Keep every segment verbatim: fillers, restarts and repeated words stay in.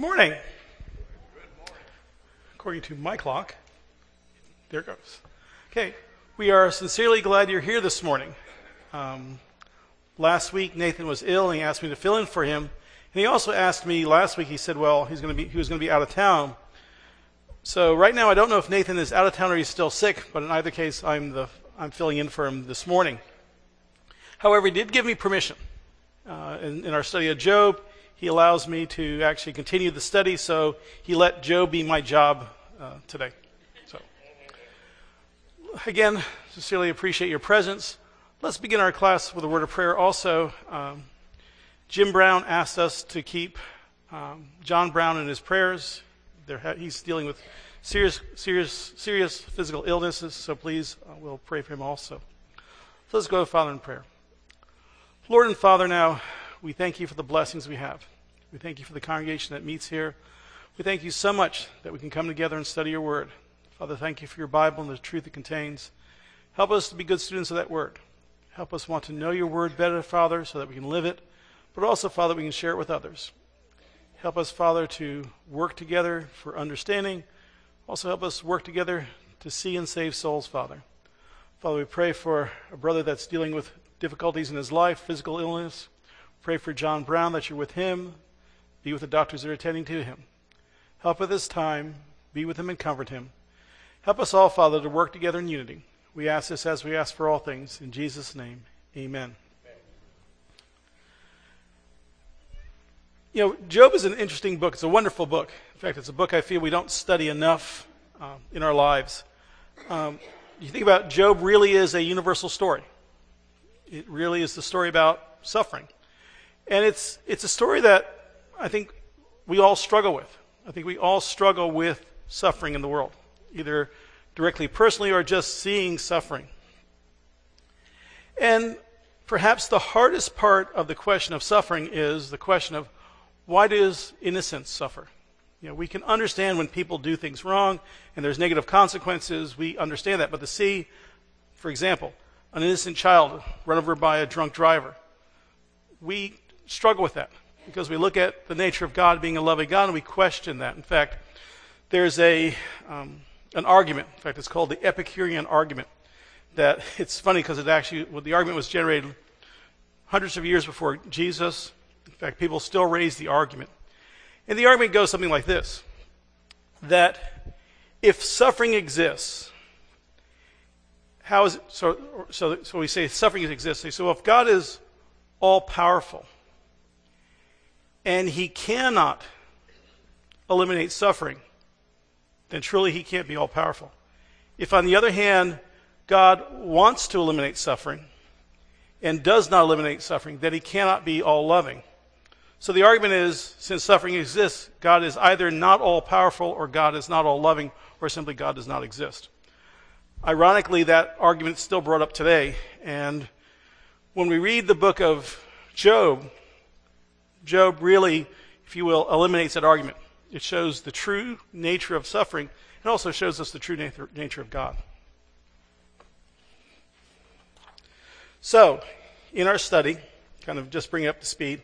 morning. According to my clock, there it goes. Okay, we are sincerely glad you're here this morning. Um, last week, Nathan was ill, and he asked me to fill in for him. And he also asked me last week, he said, well, he's going to be, he was going to be out of town. So right now, I don't know if Nathan is out of town or he's still sick, but in either case, I'm, the, I'm filling in for him this morning. However, he did give me permission. Uh, in, in our study of Job, he allows me to actually continue the study, so he let Job be my job uh, today. So, again, sincerely appreciate your presence. Let's begin our class with a word of prayer. Also, um, Jim Brown asked us to keep um, John Brown in his prayers. Ha- he's dealing with serious, serious, serious physical illnesses, so please, uh, we'll pray for him also. So let's go to Father in prayer. Lord and Father, now, we thank you for the blessings we have. We thank you for the congregation that meets here. We thank you so much that we can come together and study your word. Father, thank you for your Bible and the truth it contains. Help us to be good students of that word. Help us want to know your word better, Father, so that we can live it, but also, Father, we can share it with others. Help us, Father, to work together for understanding. Also help us work together to see and save souls, Father. Father, we pray for a brother that's dealing with difficulties in his life, physical illness. Pray for John Brown, that you're with him. Be with the doctors that are attending to him. Help at this time. Be with him and comfort him. Help us all, Father, to work together in unity. We ask this as we ask for all things. In Jesus' name, amen. You know, Job is an interesting book. It's a wonderful book. In fact, it's a book I feel we don't study enough uh, in our lives. Um, you think about it, Job really is a universal story. It really is the story about suffering. And it's it's a story that I think we all struggle with. I think we all struggle with suffering in the world, either directly personally or just seeing suffering. And perhaps the hardest part of the question of suffering is the question of, why does innocence suffer? You know, we can understand when people do things wrong and there's negative consequences. We understand that. But to see, for example, an innocent child run over by a drunk driver, we struggle with that because we look at the nature of God being a loving God and we question that. In fact, there's a um, an argument. In fact, it's called the Epicurean argument. That it's funny because it actually, well, the argument was generated hundreds of years before Jesus. In fact, people still raise the argument. And the argument goes something like this, that if suffering exists, how is it, so, so, so we say suffering exists. So if God is all-powerful, and he cannot eliminate suffering, then truly he can't be all-powerful. If, on the other hand, God wants to eliminate suffering, and does not eliminate suffering, then he cannot be all-loving. So the argument is, since suffering exists, God is either not all-powerful, or God is not all-loving, or simply God does not exist. Ironically, that argument is still brought up today, and when we read the book of Job, Job really, if you will, eliminates that argument. It shows the true nature of suffering, and also shows us the true nature, nature of God. So, in our study, kind of just bring it up to speed,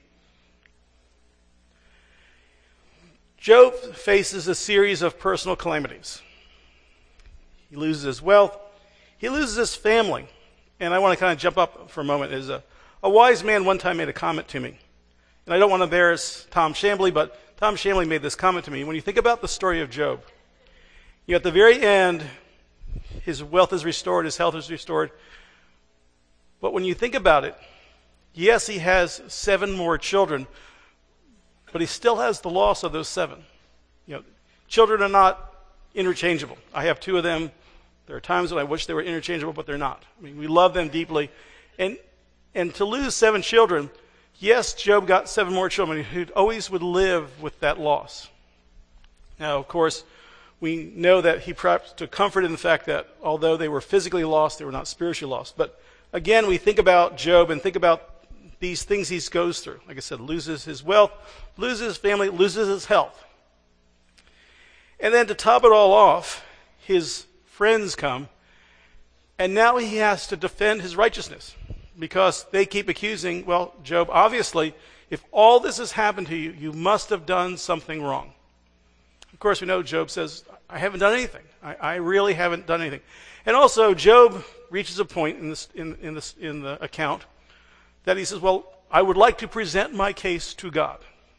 Job faces a series of personal calamities. He loses his wealth. He loses his family. And I want to kind of jump up for a moment. Is a, a wise man one time made a comment to me. And I don't want to embarrass Tom Chambly, but Tom Chambly made this comment to me. When you think about the story of Job, you know, at the very end, his wealth is restored, his health is restored. But when you think about it, yes, he has seven more children, but he still has the loss of those seven. You know, children are not interchangeable. I have two of them. There are times when I wish they were interchangeable, but they're not. I mean, we love them deeply. And and to lose seven children, yes, Job got seven more children. He always would live with that loss. Now, of course, we know that he perhaps took comfort in the fact that although they were physically lost, they were not spiritually lost. But again, we think about Job and think about these things he goes through. Like I said, loses his wealth, loses his family, loses his health. And then to top it all off, his friends come, and now he has to defend his righteousness because they keep accusing, well, Job obviously If all this has happened to you, you must have done something wrong. Of course, we know Job says, I haven't done anything. I, I really haven't done anything. And also, Job reaches a point in, this, in, in, this, in the account that he says, well, I would like to present my case to God.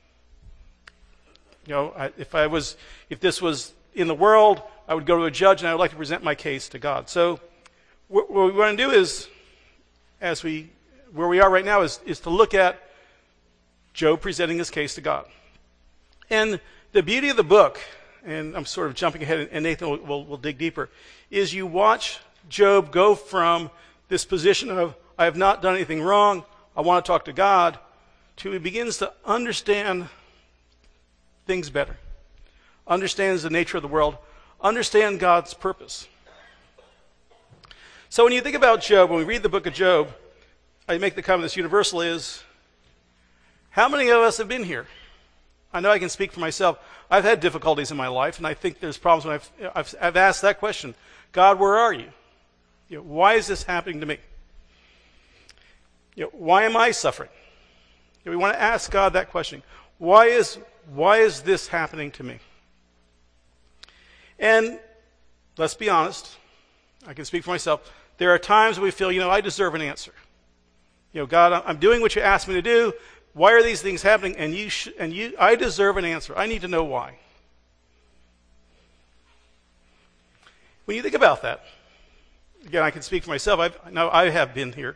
You know, I, if I was, if this was in the world, I would go to a judge and I would like to present my case to God. So what, what we want to do is, as we, where we are right now, is, is to look at Job presenting his case to God. And the beauty of the book, and I'm sort of jumping ahead, and Nathan will, will, will dig deeper, is you watch Job go from this position of, I have not done anything wrong, I want to talk to God, to he begins to understand things better, understands the nature of the world, understand God's purpose. So when you think about Job, when we read the book of Job, I make the comment that's universal is, how many of us have been here? I know I can speak for myself. I've had difficulties in my life, and I think there's problems when I've, I've, I've asked that question. God, where are you? You know, why is this happening to me? You know, why am I suffering? You know, we want to ask God that question. Why is, why is this happening to me? And let's be honest. I can speak for myself. There are times we feel, you know, I deserve an answer. You know, God, I'm doing what you asked me to do. Why are these things happening? And you, sh- and you, I deserve an answer. I need to know why. When you think about that, again, I can speak for myself. I've, I know I have been here.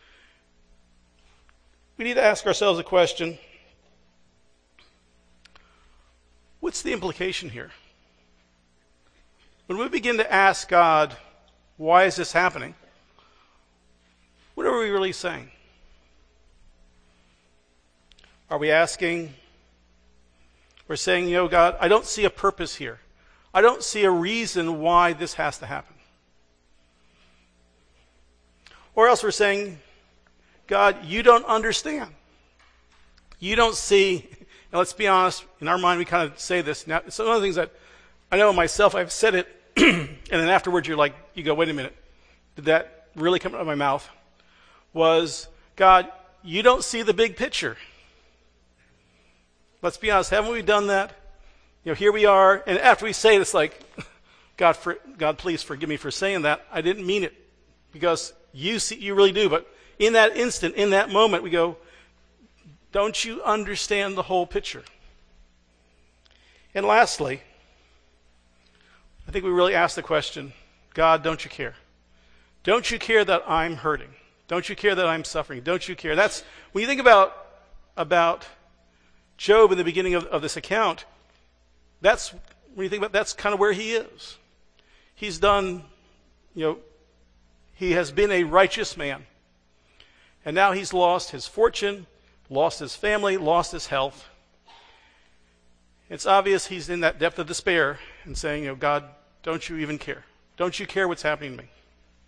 We need to ask ourselves a question. What's the implication here? When we begin to ask God, why is this happening? What are we really saying? Are we asking, we're saying, you know, God, I don't see a purpose here. I don't see a reason why this has to happen. Or else we're saying, God, you don't understand. You don't see, and let's be honest, in our mind we kind of say this. Now, it's one of the things that I know myself, I've said it, and then afterwards you're like, you go, wait a minute, did that really come out of my mouth? Was, God, you don't see the big picture. Let's be honest, haven't we done that? You know, here we are, and after we say it, it's like, God, for, God, please forgive me for saying that. I didn't mean it, because you see, you really do. But in that instant, in that moment, we go, don't you understand the whole picture? And lastly, I think we really ask the question, God, don't you care? Don't you care that I'm hurting? Don't you care that I'm suffering? Don't you care? That's, when you think about, about Job in the beginning of, of this account, that's, when you think about, that's kind of where he is. He's done, you know, he has been a righteous man. And now he's lost his fortune, lost his family, lost his health. It's obvious he's in that depth of despair and saying, you know, God, don't you even care? Don't you care what's happening to me?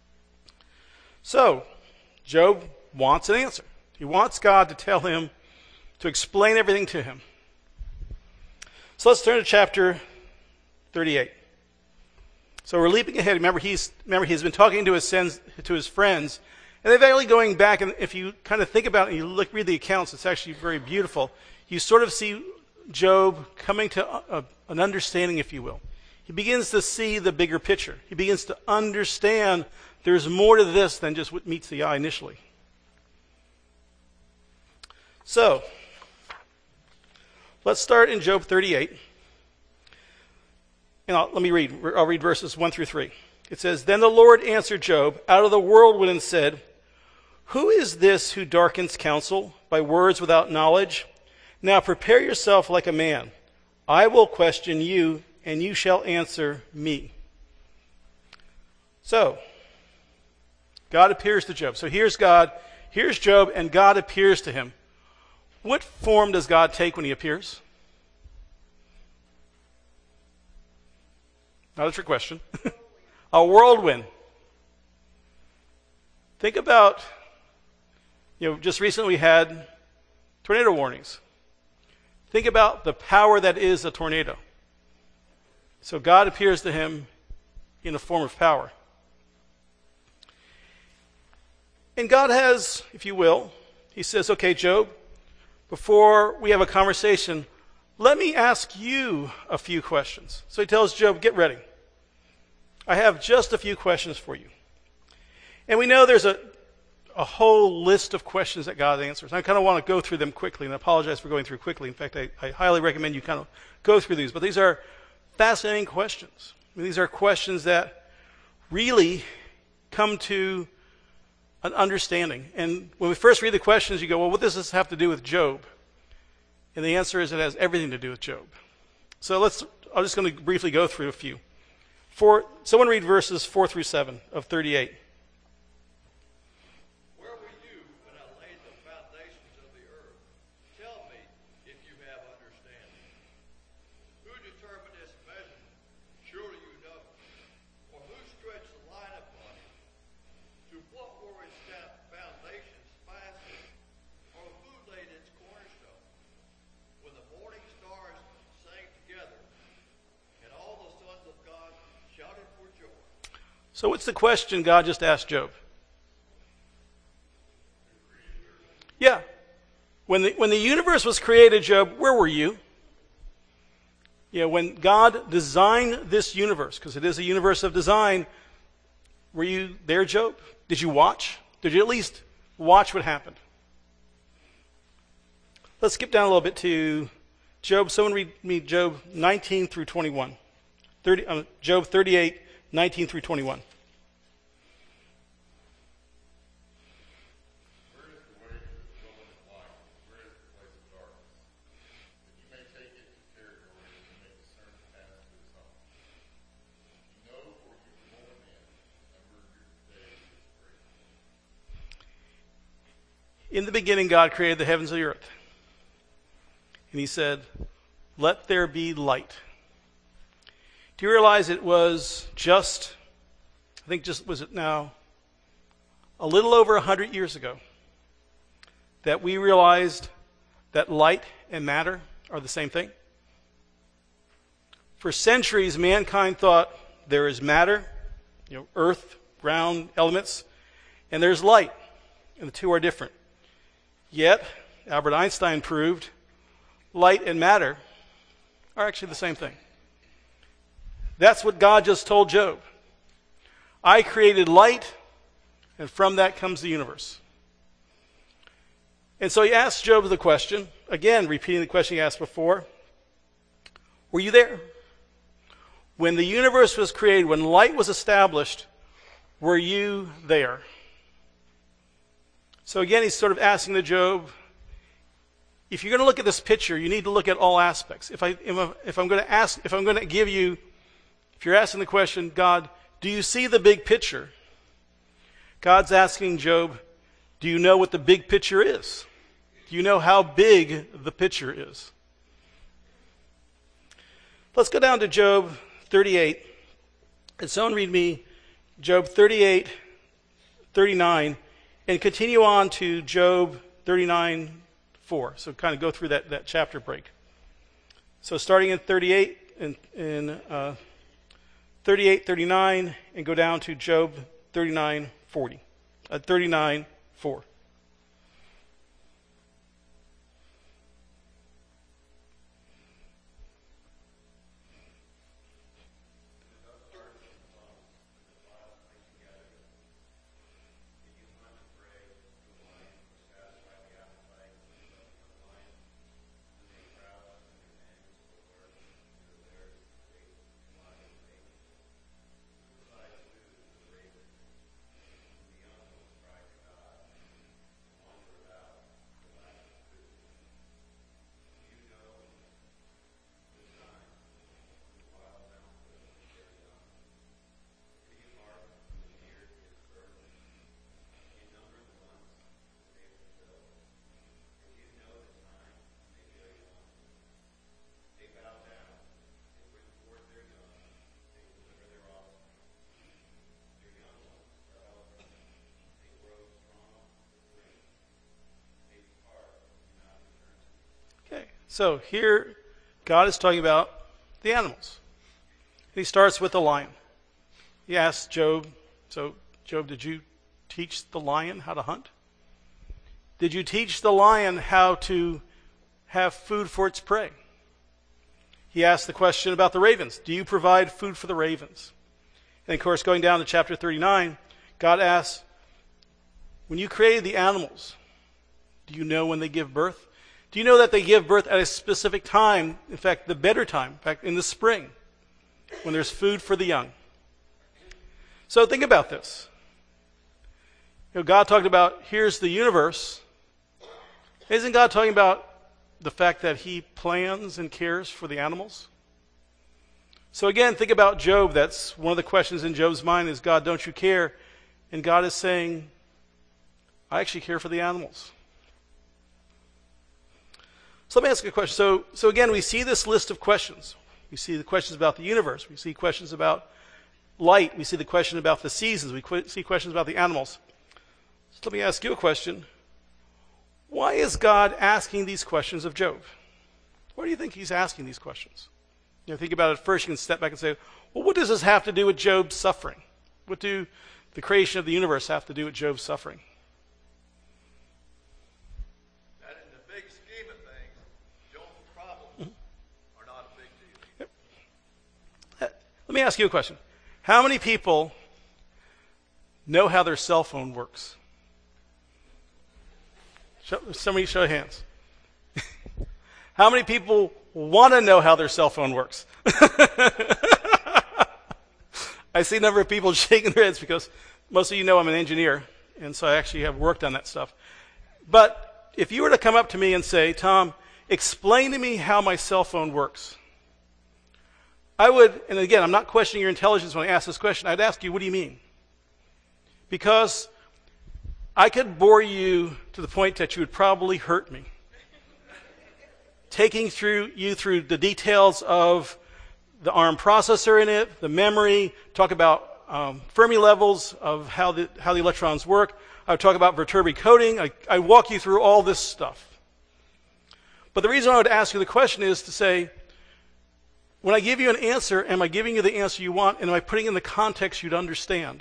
So, Job wants an answer. He wants God to tell him, to explain everything to him. So let's turn to chapter thirty-eight. So we're leaping ahead. Remember, he's remember he's been talking to his sons, to his friends, and they're actually going back. And if you kind of think about it, and you look read the accounts, it's actually very beautiful. You sort of see Job coming to a, a, an understanding, if you will. He begins to see the bigger picture. He begins to understand there's more to this than just what meets the eye initially. So, let's start in Job thirty-eight. And I'll, let me read. I'll read verses one through three. It says, Then the Lord answered Job out of the whirlwind and said, Who is this who darkens counsel by words without knowledge? Now prepare yourself like a man. I will question you, and you shall answer me. So, God appears to Job. So here's God, here's Job, and God appears to him. What form does God take when he appears? Not a trick question. A whirlwind. Think about, you know, just recently we had tornado warnings. Think about the power that is a tornado. So God appears to him in a form of power. And God has, if you will, he says, okay, Job, before we have a conversation, let me ask you a few questions. So he tells Job, get ready. I have just a few questions for you. And we know there's a, a whole list of questions that God answers. I kind of want to go through them quickly, and I apologize for going through quickly. In fact, I, I highly recommend you kind of go through these. But these are fascinating questions. I mean, these are questions that really come to an understanding. And when we first read the questions, you go, well, what does this have to do with Job? And the answer is it has everything to do with Job. So let's, I'm just going to briefly go through a few. For, someone read verses four through seven of thirty-eight. Where were you when I laid the foundations of the earth? Tell me if you have understanding. Who determined its measurement? Surely you know. Or who stretched the line upon it? To what were its foundations fastened? Or who laid its cornerstone? When the morning stars sang together, and all the sons of God shouted for joy. So what's the question God just asked Job? Yeah. When the, when the universe was created, Job, where were you? Yeah, when God designed this universe, because it is a universe of design, were you there, Job? Did you watch? Did you at least watch what happened? Let's skip down a little bit to Job. Someone read me Job nineteen through twenty-one. thirty, um, Job thirty-eight, nineteen through twenty-one. Where is the way to the dwelling of light? Where is the place of darkness? That you may take it to territory and you may discern the path to his home. You know, for you are more men, the number of your days is great. In the beginning, God created the heavens and the earth. And he said, let there be light. Do you realize it was just, I think just, was it now, a little over a hundred years ago that we realized that light and matter are the same thing? For centuries, mankind thought there is matter, you know, earth, ground, elements, and there's light, and the two are different. Yet, Albert Einstein proved light and matter are actually the same thing. That's what God just told Job. I created light, and from that comes the universe. And so he asked Job the question, again, repeating the question he asked before. Were you there? When the universe was created, when light was established, were you there? So again, he's sort of asking the Job, if you're going to look at this picture, you need to look at all aspects. If, I, if I'm going to ask, if I'm going to give you, if you're asking the question, God, do you see the big picture? God's asking Job, do you know what the big picture is? Do you know how big the picture is? Let's go down to Job thirty-eight. And someone read me Job thirty-eight, thirty-nine, and continue on to Job thirty-nine, four. So kind of go through that, that chapter break. So starting in thirty-eight and in uh, thirty-eight, thirty-nine, and go down to Job thirty-nine, forty. Uh, thirty-nine, four. So here, God is talking about the animals. He starts with the lion. He asks Job, so Job, did you teach the lion how to hunt? Did you teach the lion how to have food for its prey? He asked the question about the ravens. Do you provide food for the ravens? And of course, going down to chapter thirty-nine, God asks, when you created the animals, do you know when they give birth? Do you know that they give birth at a specific time? In fact, the better time, in fact, in the spring, when there's food for the young. So think about this. You know, God talked about, here's the universe. Isn't God talking about the fact that he plans and cares for the animals? So again, think about Job. That's one of the questions in Job's mind is, God, don't you care? And God is saying, I actually care for the animals. So let me ask you a question. So, so again, we see this list of questions. We see the questions about the universe. We see questions about light. We see the question about the seasons. We qu- see questions about the animals. So let me ask you a question. Why is God asking these questions of Job? Why do you think he's asking these questions? You know, think about it first. You can step back and say, well, what does this have to do with Job's suffering? What do the creation of the universe have to do with Job's suffering? That in the big scheme of things, Job's problems are not a big deal. Yep. Let me ask you a question. How many people know how their cell phone works? Show, somebody show of hands. How many people want to know how their cell phone works? I see a number of people shaking their heads because most of you know I'm an engineer, and so I actually have worked on that stuff. But if you were to come up to me and say, Tom, explain to me how my cell phone works, I would, and again, I'm not questioning your intelligence when I ask this question, I'd ask you, what do you mean? Because I could bore you to the point that you would probably hurt me. Taking through you through the details of the ARM processor in it, the memory, talk about um, Fermi levels of how the how the electrons work. I would talk about Viterbi coding. I, I walk you through all this stuff. But the reason I would ask you the question is to say, when I give you an answer, am I giving you the answer you want, and am I putting it in the context you'd understand?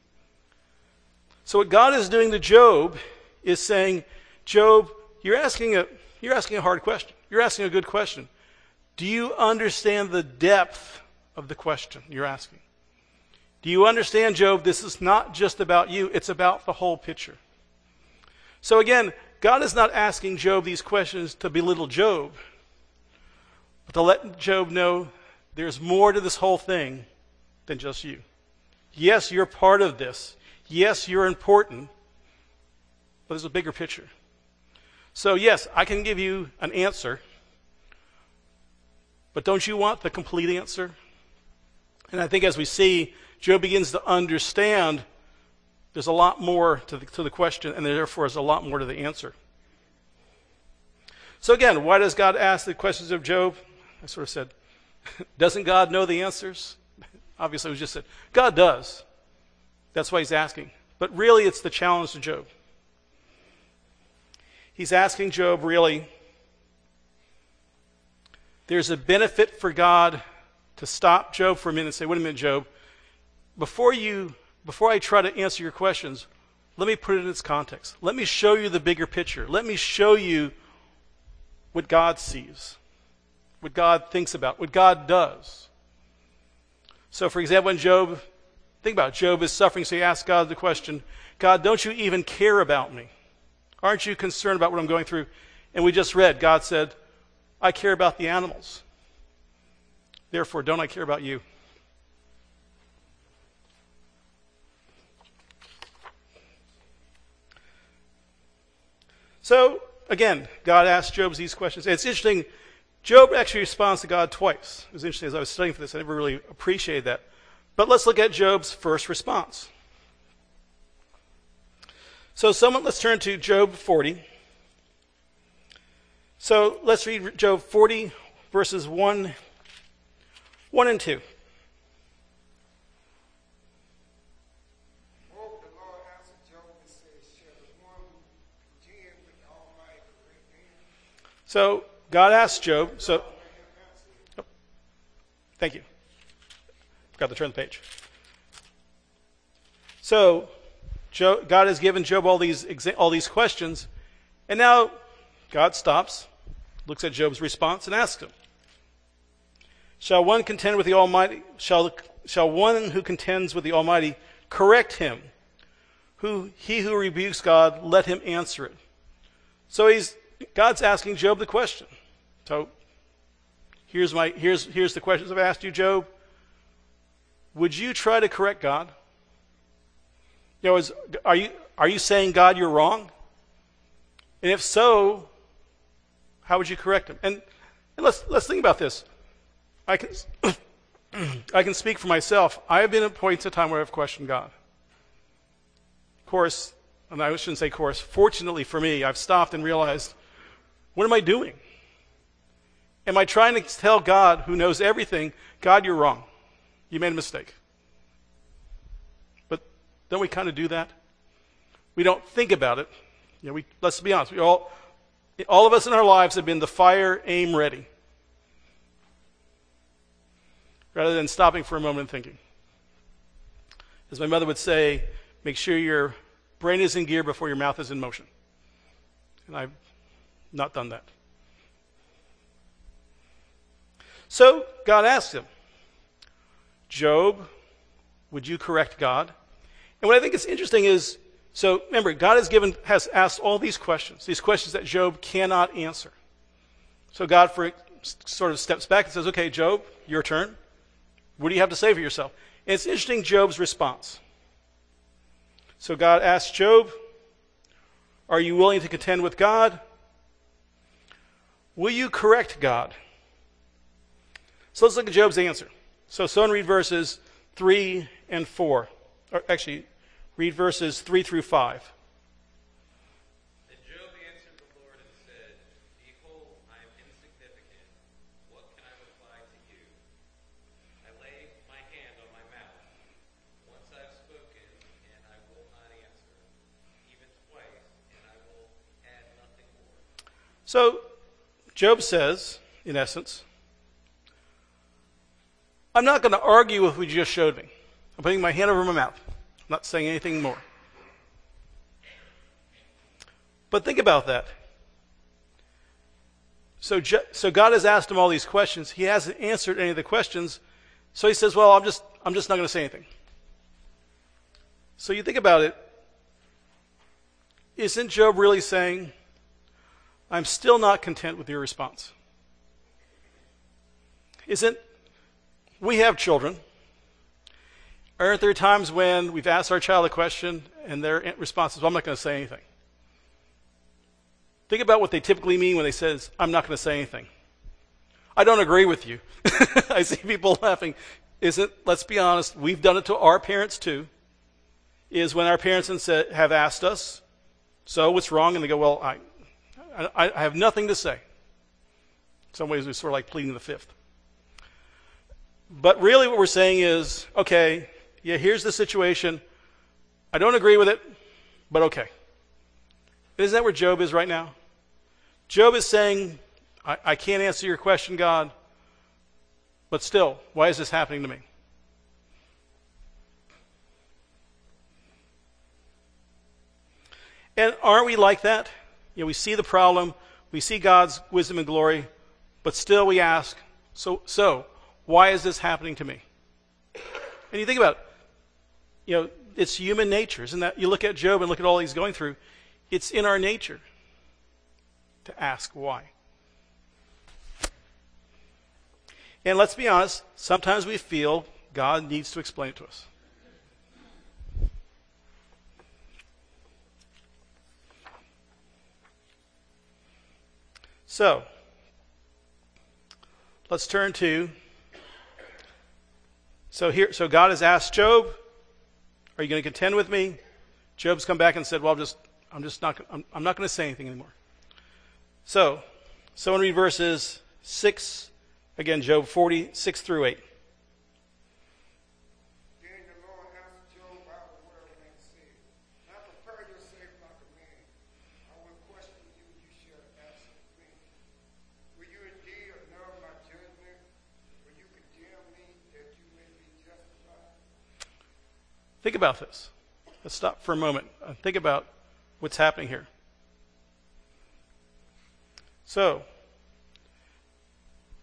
So what God is doing to Job is saying, Job, you're asking a you're asking a hard question. You're asking a good question. Do you understand the depth of the question you're asking? Do you understand, Job, this is not just about you, it's about the whole picture. So again, God is not asking Job these questions to belittle Job, but to let Job know there's more to this whole thing than just you. Yes, you're part of this. Yes, you're important, but there's a bigger picture. So yes, I can give you an answer, but don't you want the complete answer? And I think as we see, Job begins to understand there's a lot more to the, to the question, and therefore there's a lot more to the answer. So again, why does God ask the questions of Job? I sort of said, doesn't God know the answers? Obviously, we just said, God does. That's why he's asking. But really, it's the challenge to Job. He's asking Job, really, there's a benefit for God to stop Job for a minute and say, wait a minute, Job, before you, before I try to answer your questions, let me put it in its context. Let me show you the bigger picture. Let me show you what God sees, what God thinks about, what God does. So, for example, when Job, think about it, Job is suffering, so he asks God the question, God, don't you even care about me? Aren't you concerned about what I'm going through? And we just read, God said, I care about the animals. Therefore, don't I care about you? So, again, God asked Job these questions. And it's interesting, Job actually responds to God twice. It was interesting as I was studying for this, I never really appreciated that. But let's look at Job's first response. So someone, let's turn to Job forty. So let's read Job forty, verses one, one and two. Moreover, the Lord answered Job and said, shall the one who contend with the Almighty correct him? So God asked Job, so, oh, thank you. Forgot to turn the page. So, Job, God has given Job all these exa- all these questions, and now God stops, looks at Job's response and asks him, Shall one contend with the Almighty, shall, shall one who contends with the Almighty correct him? Who, he who rebukes God, let him answer it. So he's, God's asking Job the question. So here's, my, here's, here's the questions I've asked you, Job. Would you try to correct God? You know, is, are you, are you saying, God, you're wrong? And if so, how would you correct him? And, and let's, let's think about this. I can, I can speak for myself. I have been at points of time where I've questioned God. Of course, and I shouldn't say course, fortunately for me, I've stopped and realized, what am I doing? Am I trying to tell God, who knows everything, God, you're wrong. You made a mistake. But don't we kind of do that? We don't think about it. You know, we, let's be honest. We all, all of us in our lives have been the fire, aim, ready. Rather than stopping for a moment and thinking. As my mother would say, make sure your brain is in gear before your mouth is in motion. And I've not done that. So God asked him, Job, would you correct God? And what I think is interesting is, so remember, God has given, has asked all these questions, these questions that Job cannot answer. So God for, sort of steps back and says, okay, Job, your turn. What do you have to say for yourself? And it's interesting, Job's response. So God asked Job, are you willing to contend with God? Will you correct God? So let's look at Job's answer. So someone read verses three and four. Or actually, read verses three through five. Then Job answered the Lord and said, Behold, I am insignificant. What can I reply to you? I lay my hand on my mouth. Once I have spoken, and I will not answer. Even twice, and I will add nothing more. So Job says, in essence, I'm not going to argue with what you just showed me. I'm putting my hand over my mouth. I'm not saying anything more. But think about that. So, so God has asked him all these questions. He hasn't answered any of the questions. So he says, well, I'm just, I'm just not going to say anything. So you think about it. Isn't Job really saying, I'm still not content with your response? Isn't, we have children. Aren't there times when we've asked our child a question and their response is, well, I'm not going to say anything? Think about what they typically mean when they say, I'm not going to say anything. I don't agree with you. I see people laughing. Isn't, let's be honest, we've done it to our parents too, is when our parents have asked us, so what's wrong? And they go, well, I, I, I have nothing to say. In some ways, we're sort of like pleading the fifth. But really what we're saying is, okay, yeah, here's the situation. I don't agree with it, but okay. Isn't that where Job is right now? Job is saying, I, I can't answer your question, God, but still, why is this happening to me? And aren't we like that? You know, we see the problem, we see God's wisdom and glory, but still we ask, so, so, why is this happening to me? And you think about it, you know, it's human nature, isn't that? You look at Job and look at all he's going through, it's in our nature to ask why. And let's be honest, sometimes we feel God needs to explain it to us. So, let's turn to, so here, so God has asked Job, are you going to contend with me? Job's come back and said, well, I'm just, I'm just not, I'm, I'm not going to say anything anymore. So, someone read verses six, again, Job forty, six through eight. Then the Lord answered Job out of the word and said, Now prepare yourself like a man. I will question you, you shall answer me. Will you indeed annul my judgment? Will you condemn me that you may be justified? Think about this. Let's stop for a moment and think about what's happening here. So,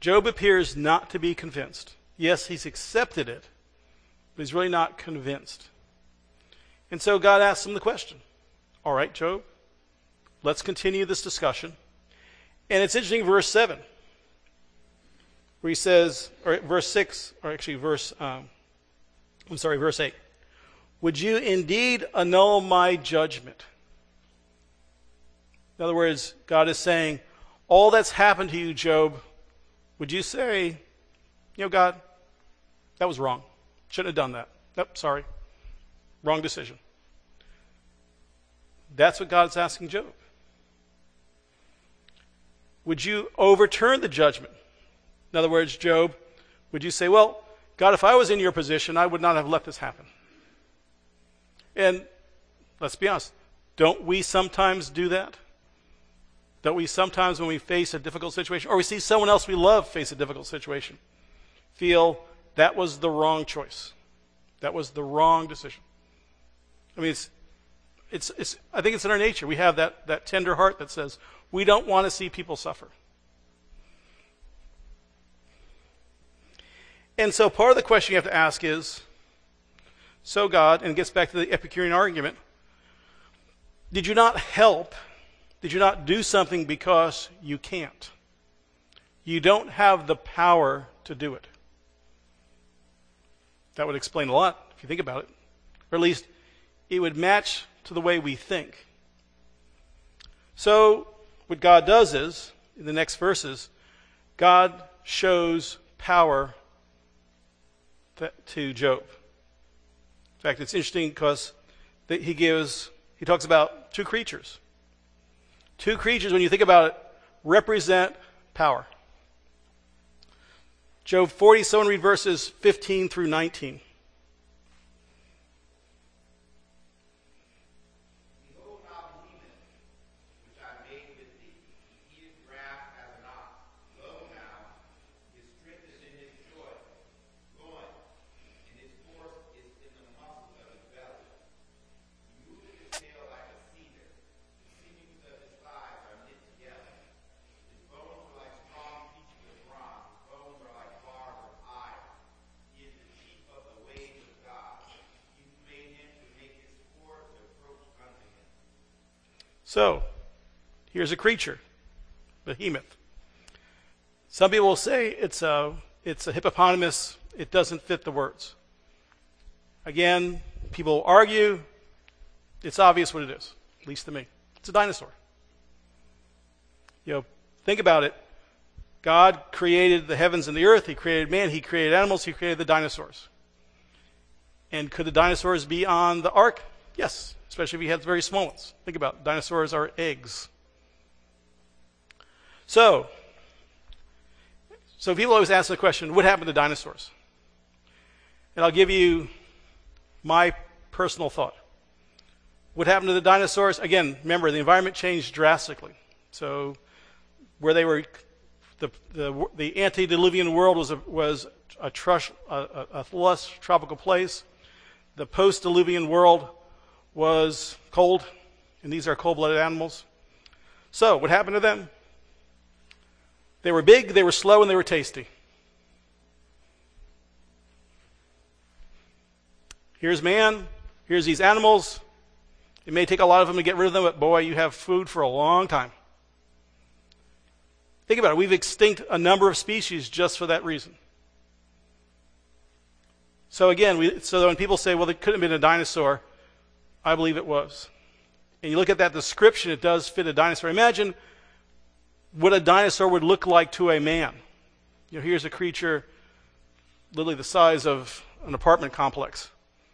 Job appears not to be convinced. Yes, he's accepted it, but he's really not convinced. And so God asks him the question, all right, Job, let's continue this discussion. And it's interesting, verse seven, where he says, or verse six, or actually verse, um, I'm sorry, verse eight. Would you indeed annul my judgment? In other words, God is saying, all that's happened to you, Job, would you say, you know, God, that was wrong. Shouldn't have done that. Nope, sorry. Wrong decision. That's what God's asking Job. Would you overturn the judgment? In other words, Job, would you say, well, God, if I was in your position, I would not have let this happen? And let's be honest, don't we sometimes do that? Don't we sometimes, when we face a difficult situation, or we see someone else we love face a difficult situation, feel that was the wrong choice? That was the wrong decision. I mean, it's, it's, it's, I think it's in our nature. We have that, that tender heart that says, we don't want to see people suffer. And so part of the question you have to ask is, so God, and it gets back to the Epicurean argument, did you not help, did you not do something because you can't? You don't have the power to do it. That would explain a lot if you think about it. Or at least it would match to the way we think. So what God does is, in the next verses, God shows power to, to Job. In fact, it's interesting because he gives, he talks about two creatures. Two creatures, when you think about it, represent power. Job forty, someone read verses fifteen through nineteen. Behold now the demon, which I made with thee, he eateth grass as an ox. Lo now, his strength is in his joint, loin, and his force is in the muscles of his belly. He moveth his tail like a cedar, the sinews of his thighs are knit together. His bones are like strong pieces of bronze, his bones are like bars of iron. He is the chief of the ways of God. He who made him to make his sport to approach unto him. So, here's a creature, behemoth. Some people will say it's a, it's a hippopotamus. It doesn't fit the words. Again, people argue. It's obvious what it is, at least to me. It's a dinosaur. You know, think about it. God created the heavens and the earth. He created man. He created animals. He created the dinosaurs. And could the dinosaurs be on the ark? Yes, especially if he had very small ones. Think about it. Dinosaurs are eggs. So, so people always ask the question, what happened to dinosaurs? And I'll give you my personal thought. What happened to the dinosaurs? Again, remember, the environment changed drastically. So where they were, the the, the antediluvian world was a, was a, trush, a, a, a less tropical place. The post-diluvian world was cold, and these are cold-blooded animals. So what happened to them? They were big, they were slow, and they were tasty. Here's man, here's these animals. It may take a lot of them to get rid of them, but boy, you have food for a long time. Think about it. We've extinct a number of species just for that reason. So again, we, so when people say, well, there couldn't have been a dinosaur, I believe it was. And you look at that description, it does fit a dinosaur. Imagine what a dinosaur would look like to a man. You know, here's a creature literally the size of an apartment complex.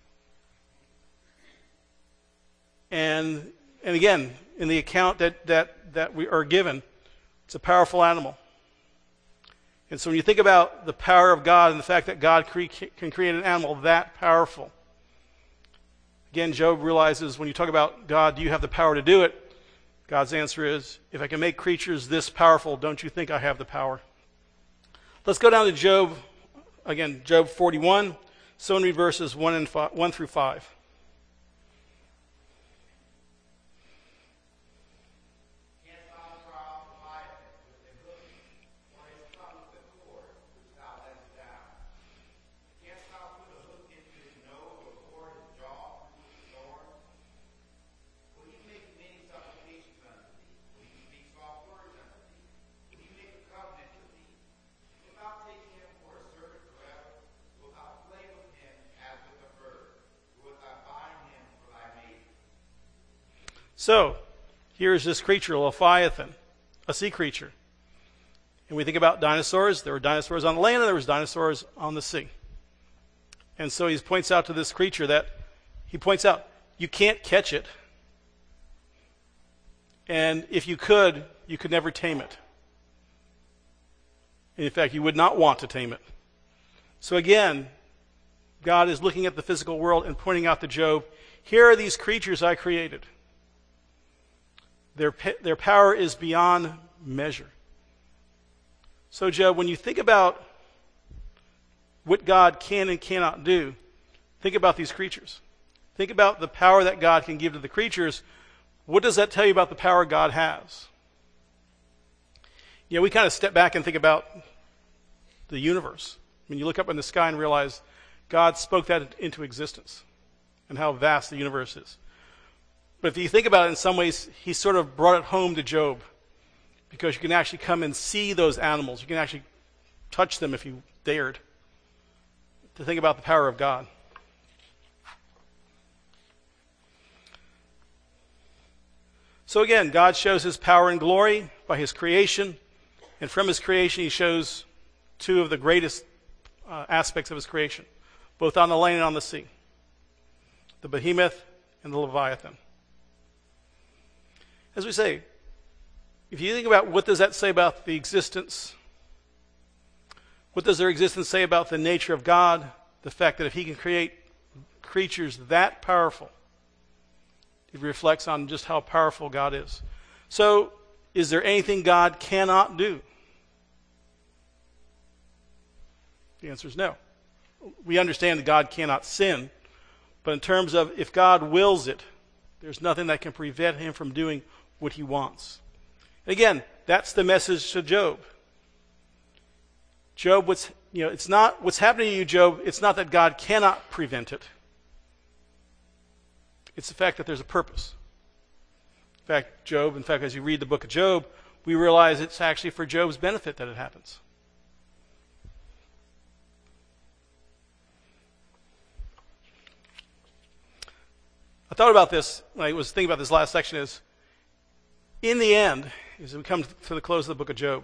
And and again, in the account that, that, that we are given, it's a powerful animal. And so when you think about the power of God and the fact that God cre- can create an animal that powerful, again, Job realizes when you talk about God, do you have the power to do it? God's answer is, if I can make creatures this powerful, don't you think I have the power? Let's go down to Job, again, Job forty-one. Someone read verses one, and five, one through five. Canst thou trial Leviathan with a hook, or his tongue with a cord? So, here is this creature, a Leviathan, a sea creature. And we think about dinosaurs. There were dinosaurs on the land and there was dinosaurs on the sea. And so he points out to this creature that, he points out, you can't catch it. And if you could, you could never tame it. In fact, you would not want to tame it. So again, God is looking at the physical world and pointing out to Job, here are these creatures I created. Their, their power is beyond measure. So Job, when you think about what God can and cannot do, think about these creatures. Think about the power that God can give to the creatures. What does that tell you about the power God has? You know, we kind of step back and think about the universe. When you look up in the sky and realize God spoke that into existence and how vast the universe is. But if you think about it in some ways, he sort of brought it home to Job because you can actually come and see those animals. You can actually touch them if you dared to think about the power of God. So again, God shows his power and glory by his creation. And from his creation, he shows two of the greatest uh, aspects of his creation, both on the land and on the sea. The behemoth and the Leviathan. As we say, if you think about what does that say about the existence, what does their existence say about the nature of God, the fact that if he can create creatures that powerful, it reflects on just how powerful God is. So, is there anything God cannot do? The answer is no. We understand that God cannot sin, but in terms of if God wills it, there's nothing that can prevent him from doing what he wants. And again, that's the message to Job. Job, what's you know, it's not what's happening to you, Job. It's not that God cannot prevent it. It's the fact that there's a purpose. In fact, Job, in fact, as you read the book of Job, we realize it's actually for Job's benefit that it happens. I thought about this when I was thinking about this last section is, in the end, as we come to the close of the book of Job,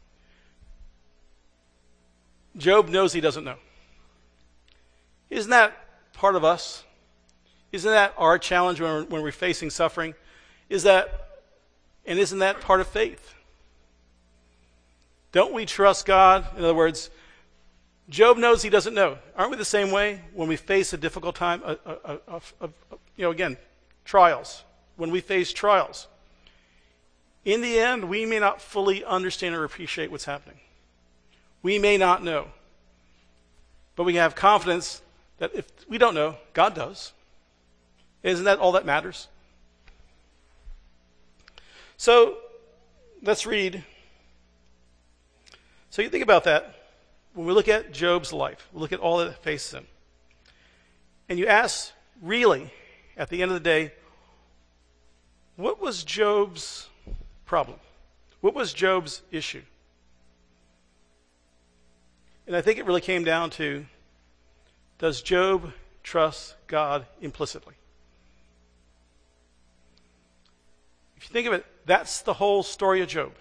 Job knows he doesn't know. Isn't that part of us? Isn't that our challenge when we're, when we're facing suffering? Is that, and isn't that part of faith? Don't we trust God? In other words, Job knows he doesn't know. Aren't we the same way when we face a difficult time? A, a, a, a, a, you know, again, trials. When we face trials, in the end, we may not fully understand or appreciate what's happening. We may not know, but we have confidence that if we don't know, God does. Isn't that all that matters? So, let's read. So you think about that. When we look at Job's life, we look at all that it faces him. And you ask, really, at the end of the day, what was Job's problem? What was Job's issue? And I think it really came down to, does Job trust God implicitly? If you think of it, that's the whole story of Job,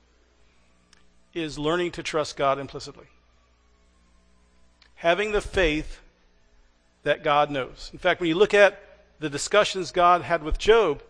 is learning to trust God implicitly. Having the faith that God knows. In fact, when you look at the discussions God had with Job,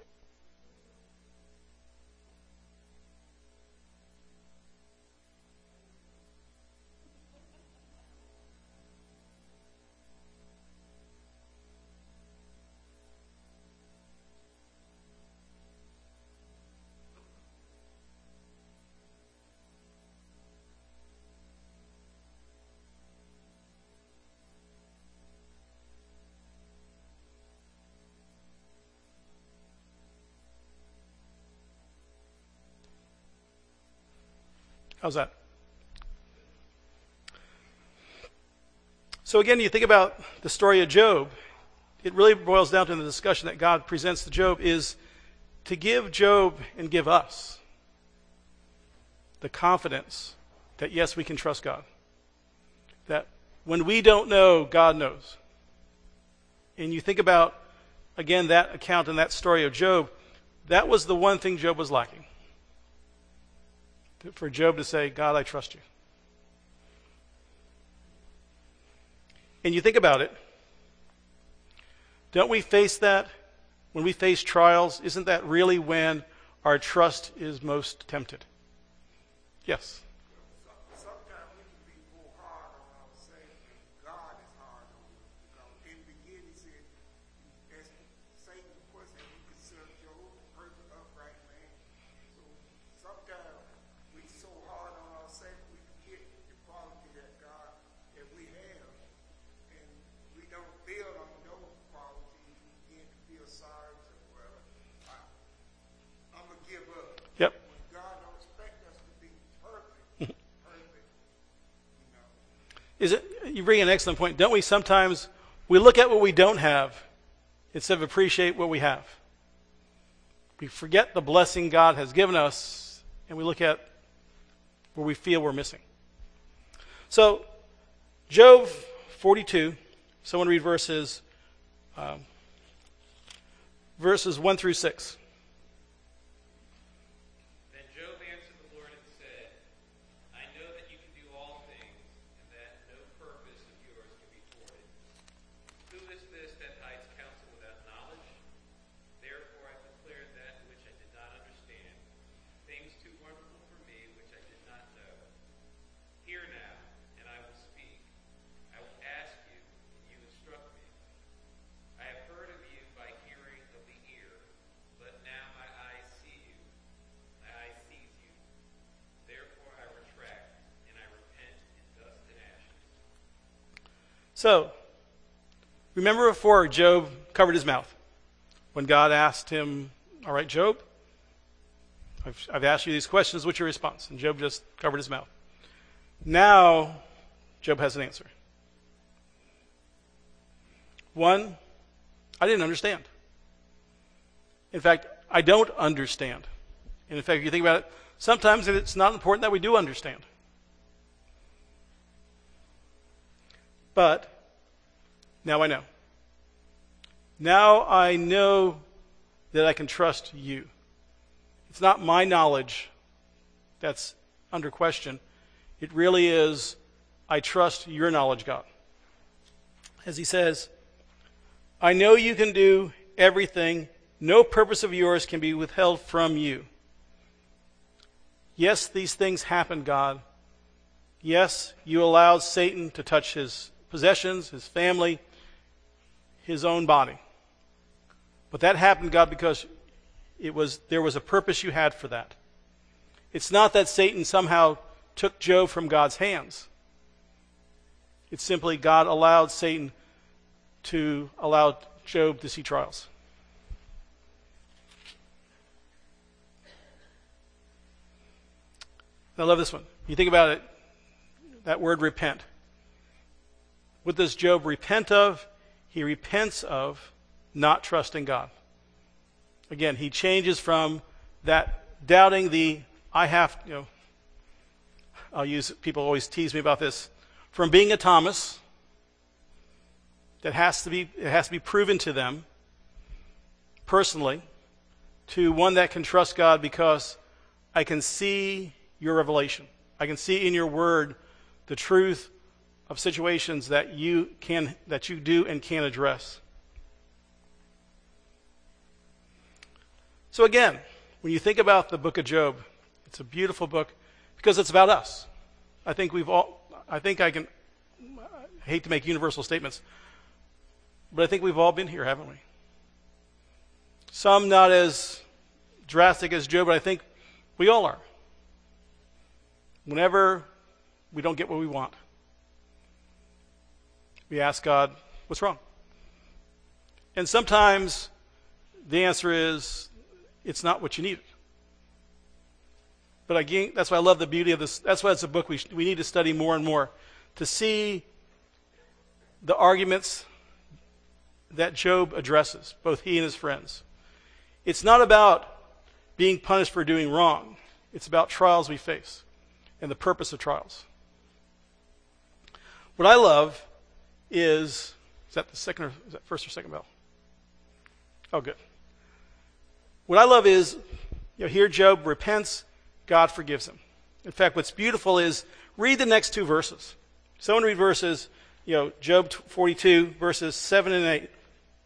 how's that? So again, you think about the story of Job, it really boils down to the discussion that God presents to Job is to give Job and give us the confidence that yes, we can trust God. That when we don't know, God knows. And you think about, again, that account and that story of Job, That was the one thing Job was lacking. For Job to say, God, I trust you. And you think about it, don't we face that when we face trials? Isn't that really when our trust is most tempted? Yes. Sometimes we can be more hard on ourselves than God is hard on us. Because in the beginning, he said, as Satan the question, he considered Job a perfect, upright man. So sometimes we so hard on ourselves, we forget the quality that God, that we have. And we don't build on those qualities. We begin to feel sorry to, well, I, I'm going to give up. Yep. When God don't expect us to be perfect, perfect, you know. Is it, you bring an excellent point. Don't we sometimes, we look at what we don't have instead of appreciate what we have. We forget the blessing God has given us, and we look at where we feel we're missing. So, Job forty-two, someone read verses, um, verses one through six. Then Job answered the Lord and said, I know that you can do all things, and that no purpose of yours can be thwarted. Who is this that hides counsel without knowledge? Therefore I declared that which I did not understand, things too wonderful for me which I did not know. Hear now, and I will speak. I will ask you, and you instruct me. I have heard of you by hearing of the ear, but now my eyes see you. My eye sees you. Therefore I retract, and I repent in dust and ashes. So, remember before Job covered his mouth, when God asked him, all right, Job, I've, I've asked you these questions, what's your response? And Job just covered his mouth. Now, Job has an answer. One, I didn't understand. In fact, I don't understand. And in fact, if you think about it, sometimes it's not important that we do understand. But now I know. Now I know that I can trust you. It's not my knowledge that's under question. It really is, I trust your knowledge, God. As he says, I know you can do everything. No purpose of yours can be withheld from you. Yes, these things happen, God. Yes, you allowed Satan to touch his possessions, his family, his own body. But that happened, God, because it was there was a purpose you had for that. It's not that Satan somehow took Job from God's hands. It's simply God allowed Satan to allow Job to see trials. I love this one. You think about it, that word repent. What does Job repent of? He repents of not trusting God. Again, he changes from that doubting the I have, you know, I'll use, people always tease me about this, from being a Thomas, that has to be, it has to be proven to them personally, to one that can trust God because I can see your revelation. I can see in your word the truth of situations that you can, that you do and can address. So again, when you think about the book of Job, it's a beautiful book because it's about us. I think we've all, I think I can, I hate to make universal statements, but I think we've all been here, haven't we? Some not as drastic as Job, but I think we all are. Whenever we don't get what we want, we ask God, what's wrong? And sometimes the answer is, it's not what you needed. But again, that's why I love the beauty of this. That's why it's a book we, we need to study more and more, to see the arguments that Job addresses, both he and his friends. It's not about being punished for doing wrong. It's about trials we face and the purpose of trials. What I love is, is that the second or is that first or second bell? Oh, good. What I love is, you know, here Job repents, God forgives him. In fact, what's beautiful is read the next two verses. Someone read verses, you know, Job forty-two, verses seven and eight.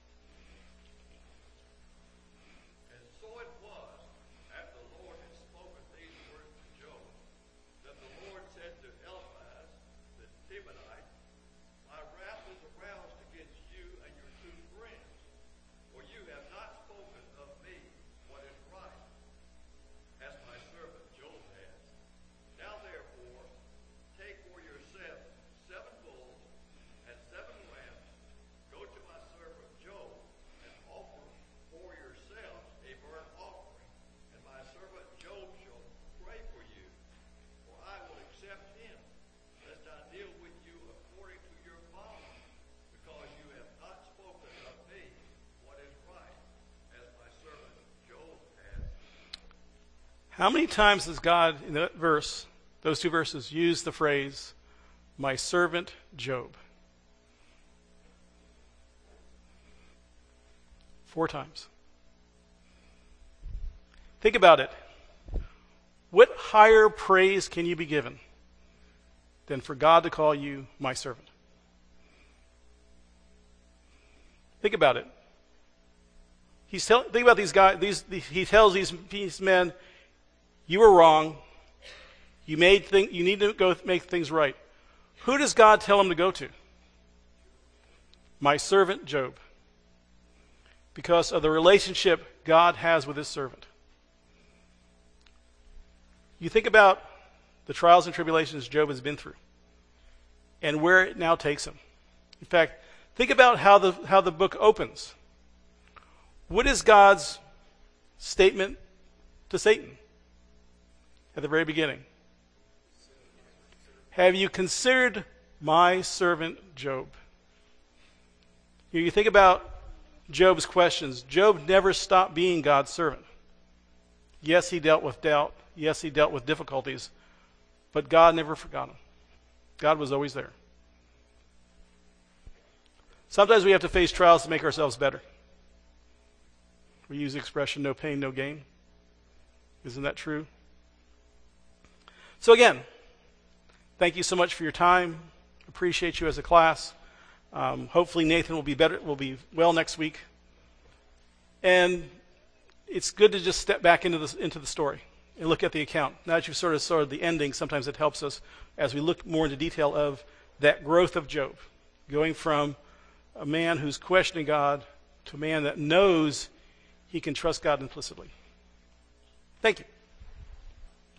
And so it was, after the Lord had spoken these words to Job, that the Lord said to Eliphaz the Temanite, my wrath is aroused against you and your two friends, for you have not spoken of me what is right, as my servant Job has. Now therefore, take for yourself seven bulls and seven rams, go to my servant Job, and offer for yourselves a burnt offering, and my servant Job shall pray for you, for I will accept him, lest I deal with you according to your folly, because you have not spoken of me what is right, as my servant Job has. How many times has God, in that verse, those two verses, used the phrase, my servant Job? Four times. Think about it. What higher praise can you be given than for God to call you my servant? Think about it. He's tell, think about these guys. These, he tells these, these men, you were wrong. You made thing, you need to go make things right. Who does God tell him to go to? My servant Job. Because of the relationship God has with his servant. You think about the trials and tribulations Job has been through and where it now takes him. In fact, think about how the, how the book opens. What is God's statement to Satan at the very beginning? Have you considered my servant Job? You, you think about Job's questions. Job never stopped being God's servant. Yes, he dealt with doubt. Yes, he dealt with difficulties. But God never forgot him. God was always there. Sometimes we have to face trials to make ourselves better. We use the expression, no pain, no gain. Isn't that true? So again, thank you so much for your time. Appreciate you as a class. Um, hopefully Nathan will be better, will be well next week. And it's good to just step back into the, into the story and look at the account. Now that you've sort of sort of the ending, sometimes it helps us as we look more into detail of that growth of Job, going from a man who's questioning God to a man that knows he can trust God implicitly. Thank you.